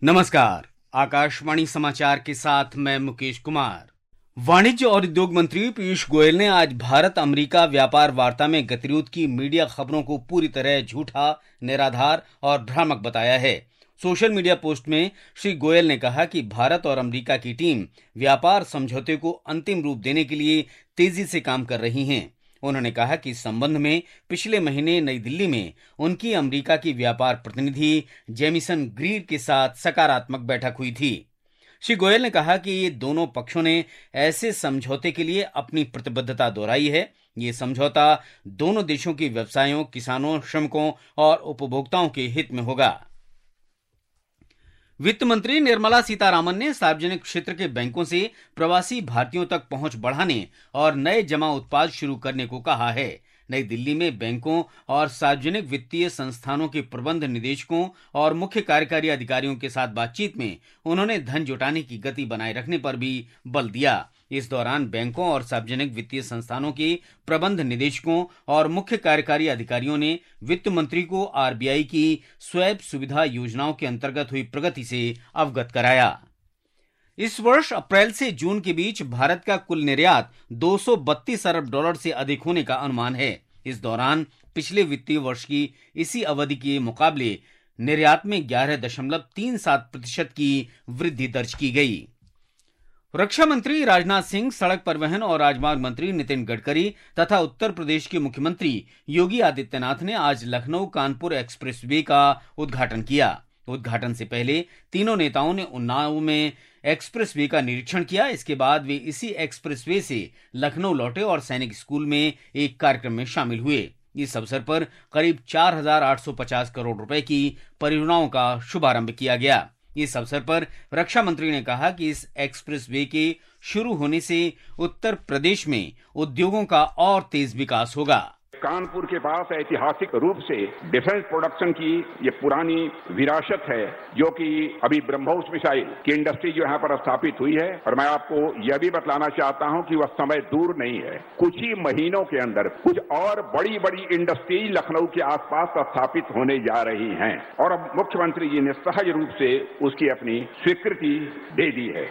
नमस्कार। आकाशवाणी समाचार के साथ मैं मुकेश कुमार। वाणिज्य और उद्योग मंत्री पीयूष गोयल ने आज भारत अमेरिका व्यापार वार्ता में गतिरोध की मीडिया खबरों को पूरी तरह झूठा, निराधार और भ्रामक बताया है। सोशल मीडिया पोस्ट में श्री गोयल ने कहा कि भारत और अमेरिका की टीम व्यापार समझौते को अंतिम रूप देने के लिए तेजी से काम कर रही हैं। उन्होंने कहा कि इस संबंध में पिछले महीने नई दिल्ली में उनकी अमेरिका की व्यापार प्रतिनिधि जेमिसन ग्रीर के साथ सकारात्मक बैठक हुई थी। श्री गोयल ने कहा कि ये दोनों पक्षों ने ऐसे समझौते के लिए अपनी प्रतिबद्धता दोहराई है। ये समझौता दोनों देशों के व्यवसायों, किसानों, श्रमिकों और उपभोक्ताओं के हित में होगा। वित्त मंत्री निर्मला सीतारामन ने सार्वजनिक क्षेत्र के बैंकों से प्रवासी भारतीयों तक पहुंच बढ़ाने और नए जमा उत्पाद शुरू करने को कहा है। नई दिल्ली में बैंकों और सार्वजनिक वित्तीय संस्थानों के प्रबंध निदेशकों और मुख्य कार्यकारी अधिकारियों के साथ बातचीत में उन्होंने धन जुटाने की गति बनाए रखने पर भी बल दिया। इस दौरान बैंकों और सार्वजनिक वित्तीय संस्थानों के प्रबंध निदेशकों और मुख्य कार्यकारी अधिकारियों ने वित्त मंत्री को आरबीआई की स्वैप सुविधा योजनाओं के अंतर्गत हुई प्रगति से अवगत कराया। इस वर्ष अप्रैल से जून के बीच भारत का कुल निर्यात 232 अरब डॉलर से अधिक होने का अनुमान है। इस दौरान पिछले वित्तीय वर्ष की इसी अवधि के मुकाबले निर्यात में 11.37% की वृद्धि दर्ज की गई। रक्षा मंत्री राजनाथ सिंह, सड़क परिवहन और राजमार्ग मंत्री नितिन गडकरी तथा उत्तर प्रदेश के मुख्यमंत्री योगी आदित्यनाथ ने आज लखनऊ कानपुर एक्सप्रेसवे का उद्घाटन किया। उद्घाटन से पहले तीनों नेताओं ने उन्नाव में एक्सप्रेसवे का निरीक्षण किया। इसके बाद वे इसी एक्सप्रेसवे से लखनऊ लौटे और सैनिक स्कूल में एक कार्यक्रम में शामिल हुए। इस अवसर पर करीब 4,850 करोड़ रुपए की परियोजनाओं का शुभारंभ किया गया। इस अवसर पर रक्षा मंत्री ने कहा कि इस एक्सप्रेसवे के शुरू होने से उत्तर प्रदेश में उद्योगों का और तेज विकास होगा। कानपुर के पास ऐतिहासिक रूप से डिफेंस प्रोडक्शन की ये पुरानी विरासत है, जो कि अभी ब्रह्मोस मिसाइल की इंडस्ट्री जो यहाँ पर स्थापित हुई है। और मैं आपको यह भी बतलाना चाहता हूँ कि वह समय दूर नहीं है। कुछ ही महीनों के अंदर कुछ और बड़ी बड़ी इंडस्ट्री लखनऊ के आसपास स्थापित होने जा रही हैं और अब मुख्यमंत्री जी ने सहज रूप से उसकी अपनी स्वीकृति दे दी है।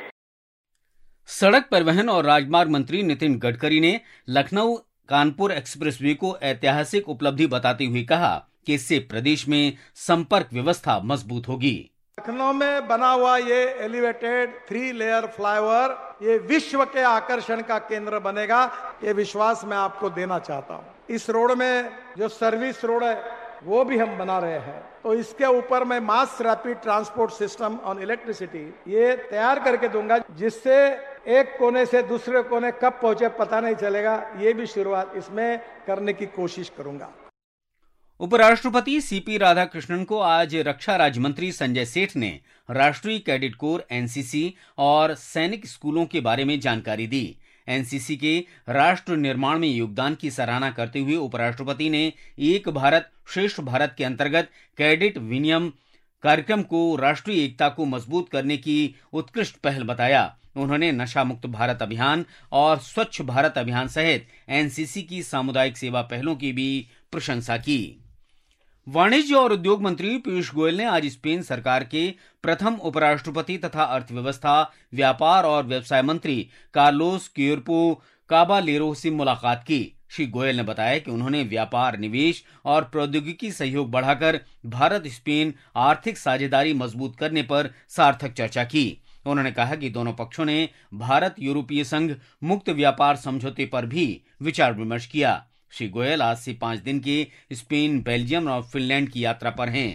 सड़क परिवहन और राजमार्ग मंत्री नितिन गडकरी ने लखनऊ कानपुर एक्सप्रेसवे को ऐतिहासिक उपलब्धि बताते हुए कहा कि इससे प्रदेश में संपर्क व्यवस्था मजबूत होगी। लखनऊ में बना हुआ ये एलिवेटेड 3 लेयर फ्लाईओवर ये विश्व के आकर्षण का केंद्र बनेगा, ये विश्वास मैं आपको देना चाहता हूँ। इस रोड में जो सर्विस रोड है वो भी हम बना रहे हैं, तो इसके ऊपर मैं mass rapid transport system on electricity ये तैयार करके दूंगा, जिससे एक कोने से दूसरे कोने कब पहुंचे पता नहीं चलेगा। ये भी शुरुआत इसमें करने की कोशिश करूंगा। उपराष्ट्रपति सीपी राधाकृष्णन को आज रक्षा राज्य मंत्री संजय सेठ ने राष्ट्रीय कैडेट कोर एनसीसी और सैनिक स्कूलों के बारे में जानकारी दी। एनसीसी के राष्ट्र निर्माण में योगदान की सराहना करते हुए उपराष्ट्रपति ने एक भारत श्रेष्ठ भारत के अंतर्गत कैडेट विनियम कार्यक्रम को राष्ट्रीय एकता को मजबूत करने की उत्कृष्ट पहल बताया। उन्होंने नशा मुक्त भारत अभियान और स्वच्छ भारत अभियान सहित एनसीसी की सामुदायिक सेवा पहलों की भी प्रशंसा की। वाणिज्य और उद्योग मंत्री पीयूष गोयल ने आज स्पेन सरकार के प्रथम उपराष्ट्रपति तथा अर्थव्यवस्था, व्यापार और व्यवसाय मंत्री कार्लोस क्विर्पो काबालेरो से मुलाकात की। श्री गोयल ने बताया कि उन्होंने व्यापार, निवेश और प्रौद्योगिकी सहयोग बढ़ाकर भारत स्पेन आर्थिक साझेदारी मजबूत करने पर सार्थक चर्चा की। उन्होंने कहा कि दोनों पक्षों ने भारत यूरोपीय संघ मुक्त व्यापार समझौते पर भी विचार विमर्श किया। श्री गोयल आज से 5 दिन के स्पेन, बेल्जियम और फिनलैंड की यात्रा पर हैं।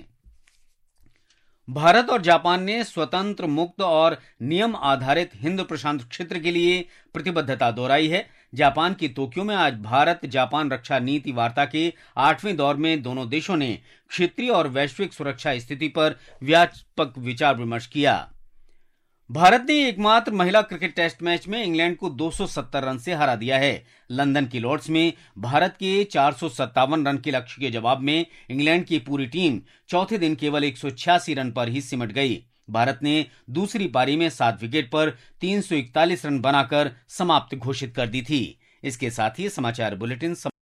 भारत और जापान ने स्वतंत्र, मुक्त और नियम आधारित हिंद प्रशांत क्षेत्र के लिए प्रतिबद्धता दोहराई है। जापान के तोक्यो में आज भारत जापान रक्षा नीति वार्ता के 8वें दौर में दोनों देशों ने क्षेत्रीय और वैश्विक सुरक्षा स्थिति पर व्यापक विचार विमर्श किया। भारत ने एकमात्र महिला क्रिकेट टेस्ट मैच में इंग्लैंड को 270 रन से हरा दिया है। लंदन की लॉर्ड्स में भारत के 457 रन के लक्ष्य के जवाब में इंग्लैंड की पूरी टीम चौथे दिन केवल 186 रन पर ही सिमट गई। भारत ने दूसरी पारी में 7 विकेट पर 341 रन बनाकर समाप्त घोषित कर दी थी। इसके साथ ही समाचार बुलेटिन